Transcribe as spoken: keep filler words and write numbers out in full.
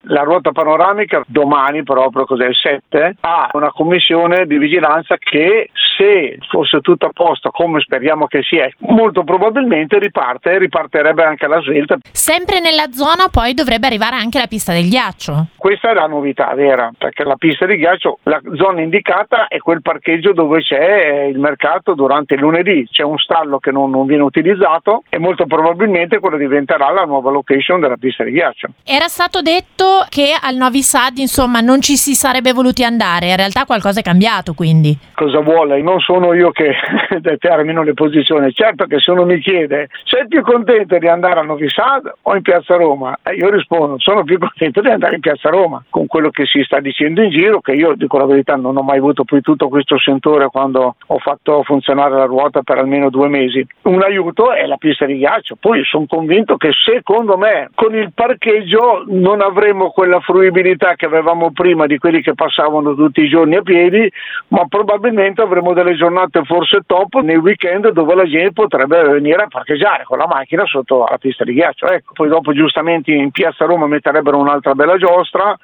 La ruota panoramica domani proprio, cos'è il sette, ha una commissione di vigilanza che, se fosse tutto a posto come speriamo che sia, molto probabilmente riparte, riparterebbe anche la svelta. Sempre nella zona poi dovrebbe arrivare anche la pista del ghiaccio. Questa è la novità vera, perché la pista di ghiaccio, la zona indicata è quel parcheggio dove c'è il mercato durante il lunedì, c'è un stallo che non, non viene utilizzato e molto probabilmente quello diventerà la nuova location della pista di ghiaccio. Era stato detto che al Novi Sad insomma non ci si sarebbe voluti andare, in realtà qualcosa è cambiato quindi. Cosa vuole? Non sono io che determino le posizioni, certo che se uno mi chiede sei più contento di andare a Novi Sad o in Piazza Roma, eh, io rispondo sono più contento di andare in Piazza Roma, con quello che si sta dicendo in giro, che io dico la verità non ho mai avuto poi tutto questo sentore quando ho fatto funzionare la ruota per almeno due mesi. Un aiuto è la pista di ghiaccio, poi sono convinto che secondo me con il parcheggio non avremo quella fruibilità che avevamo prima di quelli che passavano tutti i giorni a piedi, ma probabilmente avremo delle giornate forse top nei weekend dove la gente potrebbe venire a parcheggiare con la macchina sotto la pista di ghiaccio. Ecco, poi dopo giustamente in Piazza Roma metterebbero un'altra bella giostra,